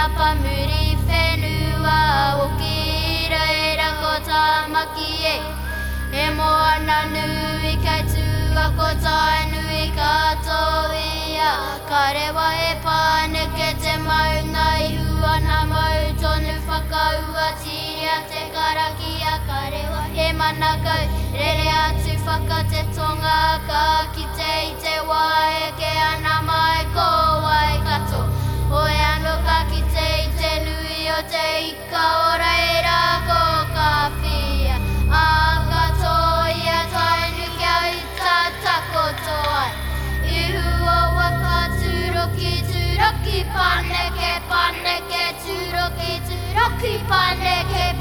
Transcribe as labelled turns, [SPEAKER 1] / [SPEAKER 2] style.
[SPEAKER 1] napa muri whenua o ki reira ko tamaki e moana nui kai tua ko tai nui katoa ia ka rewa e pāneke te mau nei hua na mau tonu whakaua tiria te karakia ka rewa e manakau rere atu whakate tonga ka ki te i te wae ke ana mai ko wai kato Hoi anō ka ki te i te nui o te ika o reira ko ka whia. A katoa ia tainu kia uta takoto ai. Ihu o waka turoki paneke, paneke turoki paneke.